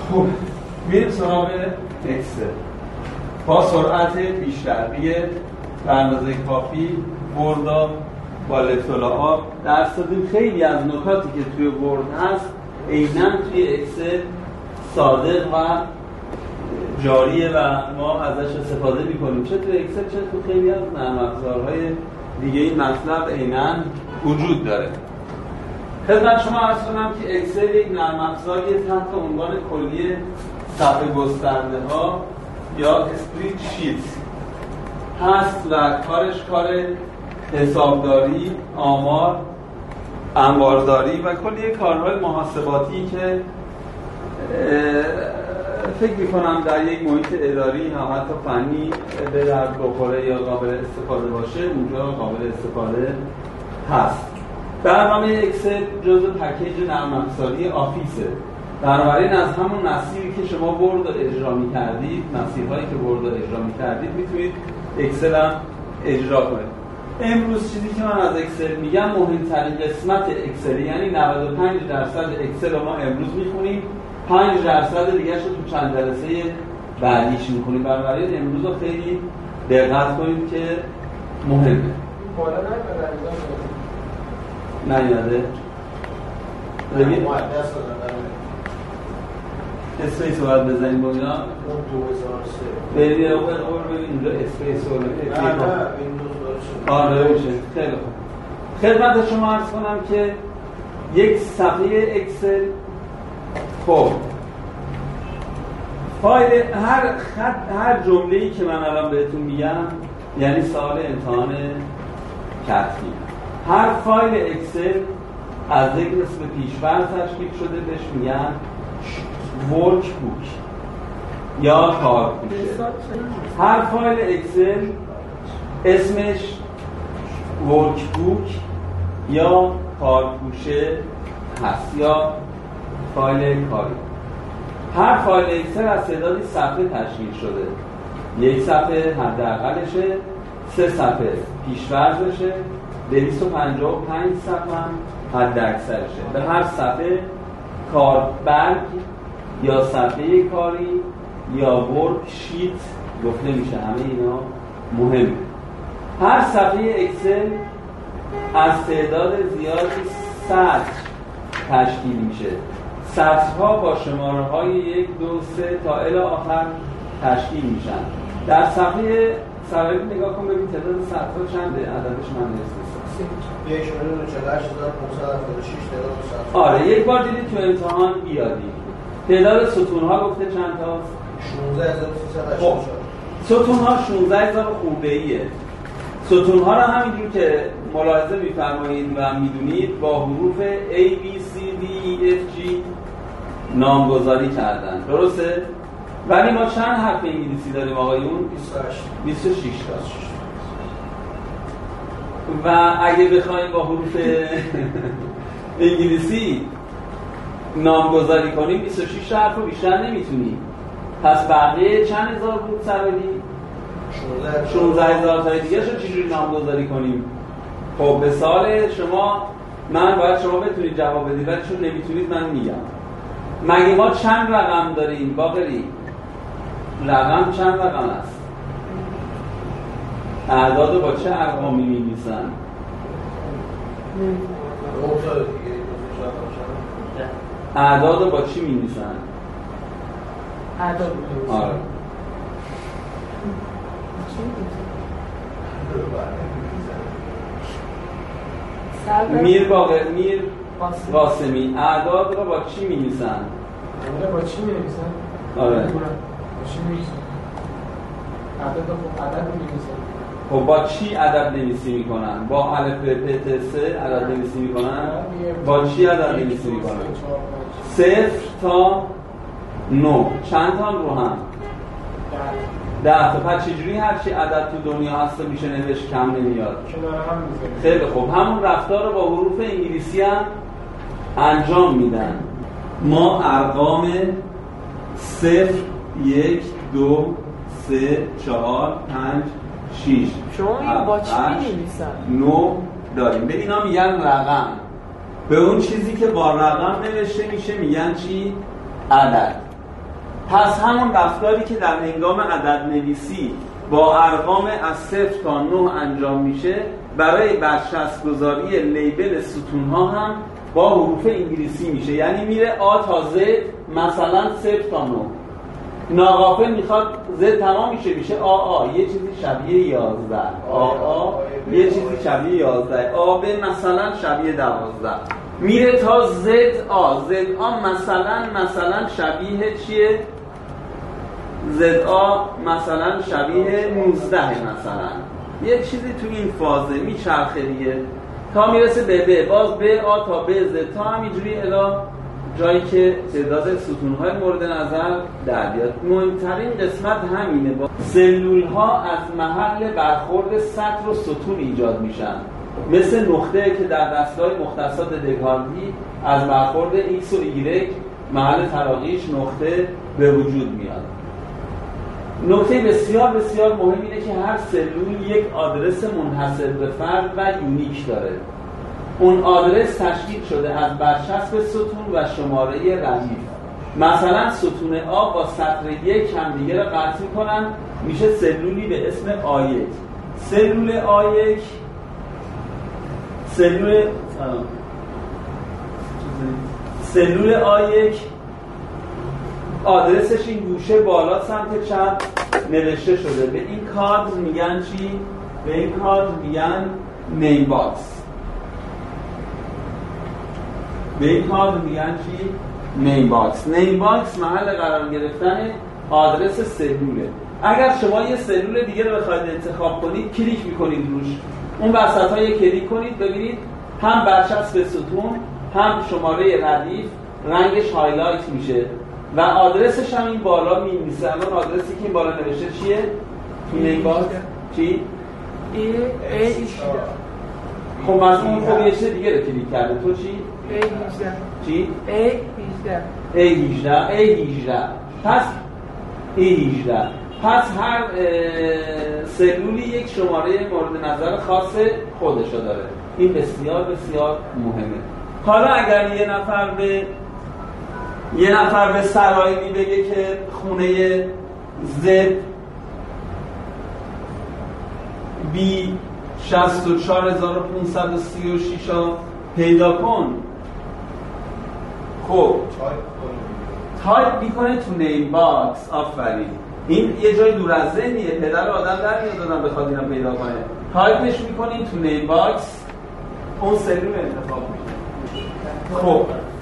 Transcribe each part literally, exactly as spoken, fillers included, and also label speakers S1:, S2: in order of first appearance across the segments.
S1: خب میریم سراغ اکسل. با سرعت بیشتر دیگه به اندازه کافی وردا با اطلاعات درس دادیم. خیلی از نکاتی که توی ورد هست عیناً توی اکسل صادق و جاریه و ما ازش استفاده می‌کنیم، چه توی اکسل چه تو خیلی از نرم افزارهای دیگه. این مطلب عیناً وجود داره. خدمت شما عرض کنم که اکسل یک نرم افزاری تحت عنوان کلی صفحه گسترده‌ها یا اسپریت شیت هست و کارش کار حسابداری، آمار، انبارداری و کلی کارهای محاسباتی که فکر می‌کنم در یک محیط اداری یا حتی فنی به درد بخوره یا قابل استفاده باشه، اونجا قابل استفاده هست. برنامه اکسل جزء پکیج نرم افزاری آفیسه. بنابراین از همون مسیری که شما ورد رو اجرا می‌کردید، مسیرهایی که ورد رو اجرا می‌کردید می‌تونید اکسل هم اجرا کنید. امروز چیزی که من از اکسل میگم مهمترین قسمت اکسل، یعنی نود و پنج درصد اکسل رو ما امروز می‌خونیم، پنج درصد دیگه رو تو چند جلسه بعدیش می‌خونیم. بنابراین امروز رو خیلی دقت کنید که مهمه.
S2: بالا نمیاد
S1: نیاده؟ ببین
S2: مقدس دادن
S1: اسپیس رو باید بزنیم با اینا
S2: اون دو هزار و سه
S1: ببین رو ببین اینجا اسپیس رو ببین
S2: نه نه این دو هزار و سه
S1: آره میشه. خیلی خوب. خدمت شما عرض کنم که یک صفحه اکسل، خب فایل هر خط هر جمله‌ای که من الان بهتون میگم یعنی سوال امتحان کتبی. هر فایل اکسل از یک اسم پیش‌فرض تشکیل شده، بهش میگن ورک بوک یا کارگوشه. هر فایل اکسل اسمش ورک بوک یا کارگوشه هست یا فایل کاری. هر فایل اکسل از تعدادی صفحه تشکیل شده. یک صفحه حداقلشه، سه صفحه پیش‌فرضشه، دویست و پنجاه و پنج صفحه هم حد اکثرشه. به هر صفحه کاربرگ یا صفحه کاری یا ورک شیت گفته میشه. همه اینا مهمه. هر صفحه اکسل از تعداد زیادی سطر تشکیل میشه. سطرها با شماره های یک، دو، سه تا الی آخر تشکیل میشن. در صفحه صفحه نگاه کن ببین تعداد سطرها چنده، عددش من نمی‌دونم.
S2: یک میلیون و چهل و هشت هزار و پانصد و هفتاد و شش تعداد سطر.
S1: آره یک بار دیدید تو امتحان بیادید. تعداد ستون‌ها گفته چند تاست؟
S2: شانزده هزار و سیصد و هشتاد و چهار.
S1: ستون‌ها شانزده هزار خورده‌ایه. ستون‌ها رو همینجور که ملاحظه می‌فرمایید و می‌دونید با حروف A, B, C, D, E, F, G نامگذاری کردن. درسته؟ ولی ما چند حرف انگلیسی داریم آقایون؟
S2: بیست و هشت.
S1: بیست و شش تا. و اگه بخوایم با حروف انگلیسی نامگذاری کنیم بیست و شش حرف رو بیشتر نمیتونیم. پس بقیه چند هزار بود سوالی؟ شانزده هزار تا دیگه شو چجوری نامگذاری کنیم؟ خب به سوال شما من باید شما بتونید جواب بدید، ولی چون نمیتونید من میگم. مگه ما چند رقم داریم باقری؟ رقم چند رقم است؟ اعداد با چه ارقامی می‌نویسن؟ اعداد با چی می‌نویسن؟
S3: اعداد.
S1: آره. میر باقر میر قاسمی اعداد رو با چی می‌نویسن؟
S3: اعداد با چی می‌نویسن؟
S1: آره.
S3: با چی می‌نویسن؟ اعداد با عدد می‌نویسن.
S1: خب با چی عدد نویسی میکنن؟ با الف ب پ ت س عدد نویسی میکنن؟ با چی عدد نویسی میکنن؟ صفر تا نه چند تا رو هم؟ ده تا. پس چجوری هرچی عدد تو دنیا هست میشه نوشت کم نمیاد؟ خیلی خوب. همون رفتار رو با حروف انگلیسی هم انجام میدن. ما ارقام صفر، یک، دو، سه، چهار، پنج، شیش
S4: شما این با چی می‌نویسن؟
S1: نه داریم. به اینا میگن رقم. به اون چیزی که با رقم نوشته میشه میگن چی؟ عدد. پس همون رفتاری که در هنگام عدد نویسی با ارقام از صفر تا نه انجام میشه برای برچسب گذاری لیبل ستون‌ها هم با حروف انگلیسی میشه، یعنی میره آ تا Z مثلا صفر تا نه. ناغافل میخواد Z تمام میشه میشه آ آ یه چیزی شبیه یازده، آ آ یه چیزی شبیه یازده، آ ب مثلا شبیه دوازده، میره تا Z آ Z آ مثلا مثلا شبیه چیه؟ Z آ مثلا شبیه نوزده مثلا، یه چیزی تو این فازه میچرخه دیگه تا میرسه به ب، باز ب آ تا ب Z تا همینجوری الی جایی که تعداد ستون‌های مورد نظر در بیاد. مهمترین قسمت همینه، با سلول‌ها از محل برخورد سطر و ستون ایجاد میشن، مثل نقطه که در دستگاه مختصات دکارتی از برخورد X و Y محل تلاقیش نقطه به وجود میاد. نکته بسیار بسیار مهم اینه که هر سلول یک آدرس منحصر به فرد و یونیک داره. اون آدرس تشکیل شده از برچسب ستون و شماره ردیف. مثلا ستون آ با سطر یک همدیگه رو قطع می‌کنن، میشه سلولی به اسم آ یک. سلول آ یک سلول سلول آ یک آدرسش این گوشه بالا سمت چپ نوشته شده. به این کادر میگن چی؟ به این کادر میگن نیم باکس. به این کادر میگن چی؟ نیم باکس. نیم باکس محل قرار گرفتن آدرس سلوله. اگر شما یه سلول دیگه رو بخواید انتخاب کنید کلیک میکنید روش، اون وسط ها یه کلیک کنید ببینید هم برچسب ستون هم شماره ردیف رنگش هایلایت میشه و آدرسش هم این بالا می‌نویسه. الان آدرسی که این بالا نوشته چیه؟ تو نیم باکس چی؟
S4: ای ای
S1: خب مثلا خب یه چیز دیگه رو کلیک کرده. تو چی؟
S4: ای هجده.
S1: چی؟
S4: ای هجده.
S1: ای هجده. ای هجده. پس ای هجده. پس هر سلولی یک شماره مورد نظر خاص خودشو داره. این بسیار بسیار مهمه. حالا اگر یه نفر به یه نفر به سرایلی بگه که خونه زد بی شصت و چهار هزار و پانصد و سی و شش پیدا کن، خب تایپ میکنه تو نیم باکس. آفرین، این یه جای دور از ذهنیه، پدر آدم در میاد آدم بخواد اینو پیدا کنه. تایپش میکنین تو نیم باکس، اون سلول انتخاب میشه. خب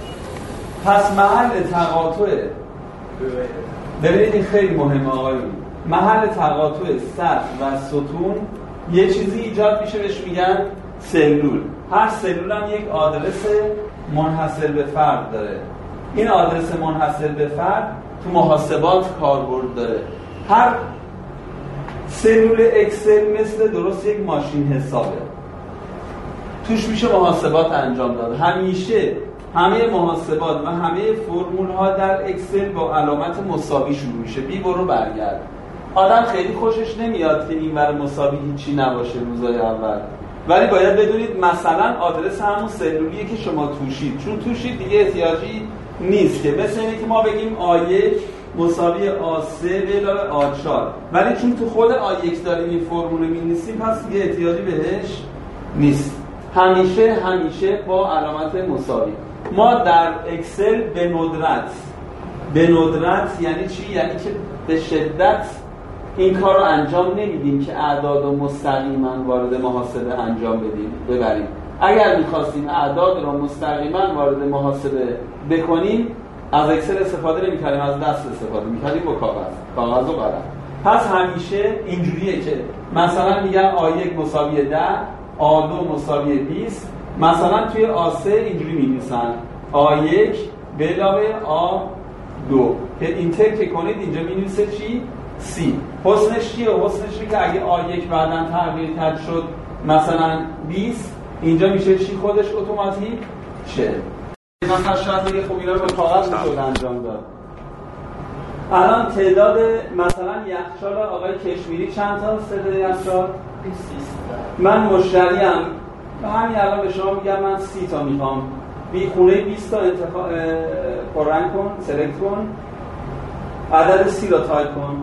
S1: پس محل تقاطع، ببینید این خیلی مهمه آقایون، محل تقاطع سطر و ستون یه چیزی ایجاد میشه بهش میگن سلول. هر سلول هم یک آدرس منحصر به فرد داره. این آدرس منحصر به فرد تو محاسبات کاربرد داره. هر سلول اکسل مثل درست یک ماشین حسابه، توش میشه محاسبات انجام داد. همیشه همه محاسبات و همه فرمول ها در اکسل با علامت مساوی شروع میشه، بی برو برگرد. آدم خیلی خوشش نمیاد که این ور مساوی هیچی نباشه روزای اول، ولی باید بدونید مثلا آدرس همون سلولیه که شما توشید، چون توشید دیگه احتیاجی نیست که مثل اینه که ما بگیم آ یک مساوی آ سه به علاوه آ چهار، ولی چون تو خود آ یک داریم این فرمول رو می‌نویسیم پس دیگه احتیاجی بهش نیست. همیشه همیشه با علامت مساوی. ما در اکسل به ندرت به ندرت یعنی چی؟ یعنی که به شدت این کار رو انجام نمیدیم که اعداد رو مستقیما وارد محاسبه انجام بدیم ببریم. اگر می‌خواستیم اعداد رو مستقیما وارد محاسبه بکنیم از اکسل استفاده نمی‌کردیم، از دست استفاده می‌کردیم با کاغذ کاغذ و قلم. پس همیشه اینجوریه که مثلا میگن آ یک مساوی ده، آ دو مساوی بیست، مثلا توی آ سه اینجوری می‌نویسن آ یک به علاوه آ دو که اینتر که کنید اینجا می‌نویسه چی؟ سی. حسنش چیه؟ حسنش که اگه آ یک بعداً تغییر کرد شد مثلا بیست، اینجا میشه چی خودش اتوماتیک؟ چهل. مثلا شاید بگه خب اینا رو به کاغذ میشد انجام داد. الان تعداد مثلا یخچال آقای کشمیری چند تا تعداد یخچال؟ بیست. من مشتریم، همین الان به شما میگم من سی تا میخوام. بی خونه بیست تا انتخاب پررنگ کن، سلکت کن. عدد سی را تایپ کن،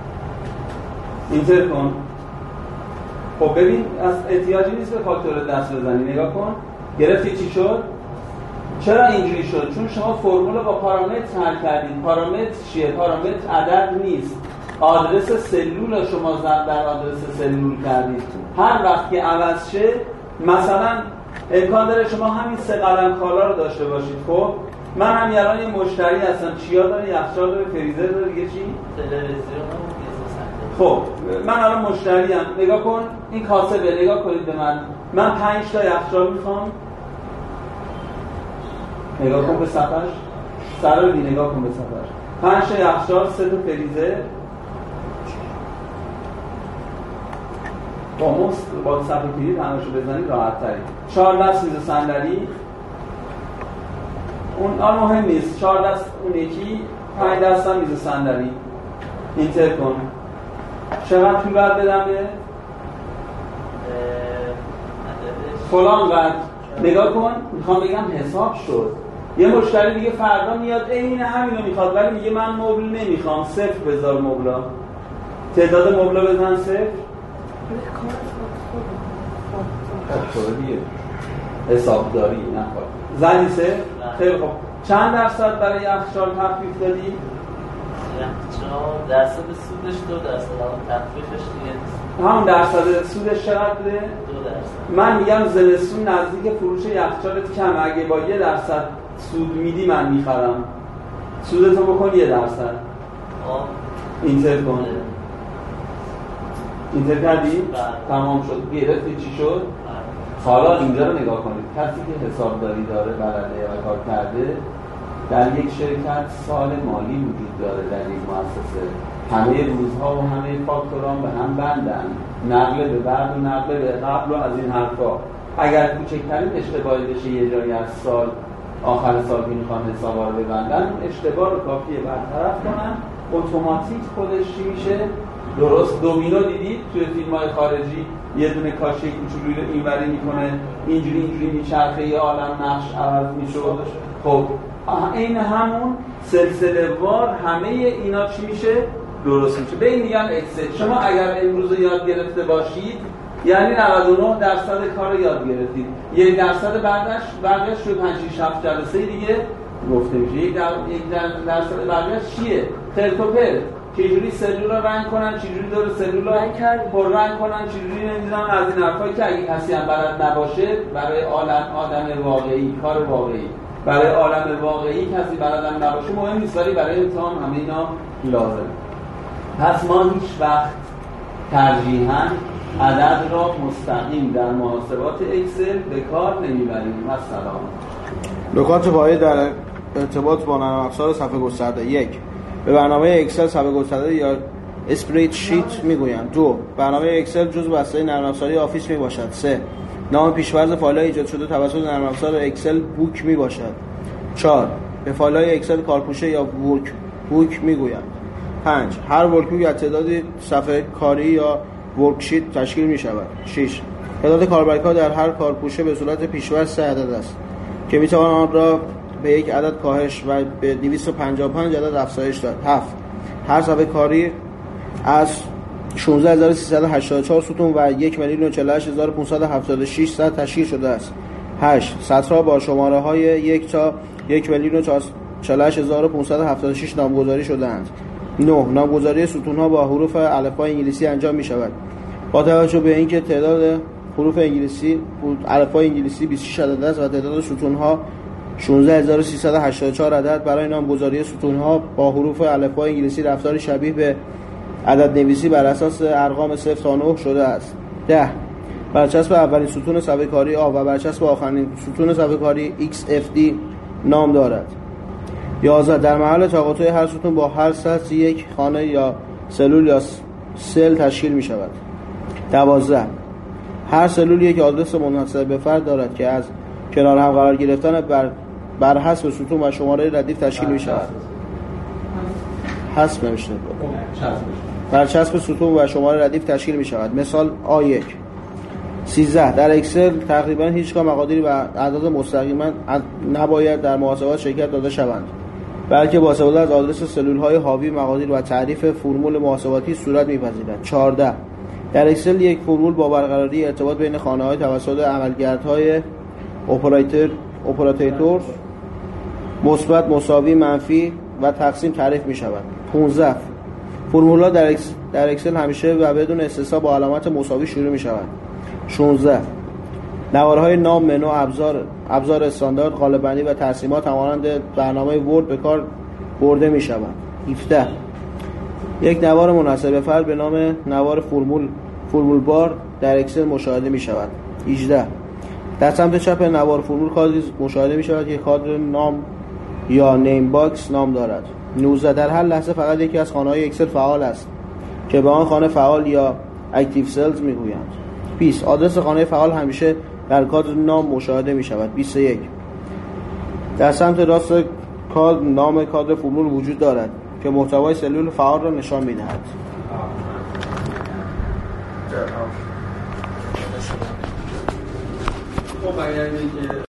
S1: اینتر کن. خب ببین از احتیاجی نیست به فاکتور دست بزنی، نگاه کن گرفتی چی شد؟ چرا اینجوری شد؟ چون شما فرمول با پارامتر حل کردید. پارامتر چیه؟ پارامتر عدد نیست، آدرس سلول رو شما ضرب در آدرس سلول کردید. هر وقت که عوض شه، مثلا امکان داره شما همین سه قلم کالا رو داشته باشید. خب من هم الان یه مشتری هستم، چیا داره؟ یخچال داره، فریزر داره، دیگه چی؟
S5: تلویزیون.
S1: خب من الان مشتری هم، نگاه کن این کاسبه، نگاه کنید به من. من پنج تا یخچال میخوام، نگاه کن به صفحش، سر رو دی نگاه کن به صفحش. پنج تا یخچال، سه تا فریزر، با مست با صفحه کلید همشو بزنید راحت تری. چهار دست میز صندلی، اون آن مهم نیست، چهار دست اون یکی، پنج دست هم میز صندلی. اینتر کن. چقدر پول باید بدم به؟ فلان قد. نگاه کن، میخوام بگم حساب شد. یه مشتری دیگه فردا میاد این همینو میخواد ولی میگه من مبل نمیخوام، صفر بذار مبلا. تعداد مبلا بزن صفر. خب دیگه حسابداری نخواد. زنی صفر. خیلی خوب. چند درصد برای یخچال تخفیف دادی؟
S5: یخچال درصد سودش دو درصد، تخفیفش دیگه
S1: همون درصد سودش چقدره؟
S5: دو درصد.
S1: من میگم زمستون نزدیک فروش یخچالت کم، اگه با یه درصد سود میدی من میخرم. سودتو بکن یه درصد.
S5: آه
S1: اینتر کن. اینتر کردی؟
S5: بله.
S1: تمام شد. گرفتی چی شد؟ بله. حالا اینجا رو نگاه کنید. کسی که حسابداری داره، بلده و کار کرده، در یک شرکت سال مالی وجود داره، در یک مؤسسه همه روزها و همه فاکتوران به هم بندن، نقل به بعد و نقل به قبل و از این حرفا. اگر کوچکترین اشتباهی بشه یه جایی از سال، آخر سال که میخوان حسابا رو ببندن، اون اشتباه رو کافیه برطرف کنن، اتوماتیک خودش چی میشه؟ درست. دومینو دیدید توی فیلم‌های خارجی یه دونه کاشه کوچولویی رو اینوری میکنه، اینجوری اینجوری میچرخه، یه عالم نقش عوض میشه. خب این همون سلسله وار همه اینا چی میشه؟ درست میشه. به این میگن اکسل. شما اگر امروز یاد گرفته باشید یعنی نود و نه درصد کار یاد گرفتید. یک درصد بعدش بعدش شد پنج شش هفت جلسه دیگه گفته میشه. یک در... یک در... درصد بعدش چیه؟ خرت و پرت. چجوری سلول رو رنگ کنن، چجوری دور سلول رو پر رنگ کنن، چجوری نمیدونم از این حرفایی که اگه کسی هم بلد نباشه برای عالم آدم واقعی، کار واقعی، برای عالم واقعی کسی بلدم نباشه مهم نیست، ولی برای امتحان همه اینا لازم. پس ما هیچ وقت ترجیحاً عدد را مستقیم در محاسبات اکسل به کار نمیبریم. مثلا
S2: نکات پایه در ارتباط با نرم افزار صفحه گسترده: یک، به برنامه اکسل صفحه گسترده یا اسپریت شیت میگویند. دو، برنامه اکسل جزء بسته نرم افزاری آفیس میباشد. سه، نام پیش‌فرض فایل‌های ایجاد شده توسط نرم افزار اکسل بوک میباشد. چهار، به فایل‌های اکسل کارپوشه یا ورک بوک میگویند. پنج، هر ورک بوک از تعدادی صفحه کاری یا ورکشیت تشکیل می‌شود. شش، تعداد کاربرها در هر کارپوشه به صورت پیش‌فرض سه عدد است که می‌توان آن را به یک عدد کاهش و به دویست و پنجاه و پنج عدد افزایش داد. هفت، هر صفحه کاری از شانزده هزار و سیصد و هشتاد و چهار ستون و یک میلیون و چهل و هشت هزار و پانصد و هفتاد و شش سطر تشکیل شده است. هشت، سطرها با شماره‌های یک تا یک میلیون و چهل و هشت هزار و پانصد و هفتاد و شش نامگذاری شده‌اند. نه، نامگذاری ستون‌ها با حروف الفبای انگلیسی انجام می‌شود. با توجه به اینکه تعداد حروف انگلیسی الفبای انگلیسی بیست و شش عدد است و تعداد ستون‌ها شانزده هزار و سیصد و هشتاد و چهار عدد، برای نامگذاری ستون‌ها با حروف الفبای انگلیسی رفتاری شبیه به عدد نویسی بر اساس ارقام صفر تا نه شده است. ده، برچسب اولین ستون صفحه کاری آ و برچسب آخرین ستون صفحه کاری ایکس اف دی نام دارد. یازده، در محل تقاطع هر ستون با هر سطر یک خانه یا سلول یا سل تشکیل می شود. دوازده، هر سلول یک آدرس منحصر به فرد دارد که از کنار هم قرار گرفتن بر بر حسب ستون و شماره ردیف تشکیل می شود. حسب نمیشه. برچسب ستون و شماره ردیف تشکیل می شود. مثال آ یک. سیزده، در اکسل تقریبا هیچگاه مقادیری و اعداد مستقیما نباید در محاسبات شرکت داده شوند. بلکه با استفاده از آدرس سلول‌های حاوی مقادیر و تعریف فرمول محاسباتی صورت می‌پذیرد. چهارده در اکسل یک فرمول با برقراری ارتباط بین خانه‌های توسط عملکردهای اپراتور اپراتور مثبت، مساوی، منفی و تقسیم تعریف می‌شود. پانزده فرمول‌ها در اکس در اکسل همیشه و بدون استثنا با علامت مساوی شروع می‌شوند. شانزده نوارهای نام، منو، ابزار ابزار استاندارد، قالب‌بندی و ترسیمات همانند برنامه ورد به کار برده می‌شوند. هفده یک نوار منحصر به فرد به نام نوار فرمول فرمول بار در اکسل مشاهده می‌شود. هجده در سمت چپ نوار فرمول کادری مشاهده می‌شود که کادر نام یا نیم باکس نام دارد. نوزده در هر لحظه فقط یکی از خانه‌های اکسل فعال است که به آن خانه فعال یا اکتیو سلز می‌گویند. بیست آدرس خانه فعال همیشه در کادر نام مشاهده می‌شود. بیست و یک در سمت راست کادر نام کادر فرمول وجود دارد که محتوای سلول فعال را نشان می‌دهد.
S1: خب اگر اینکه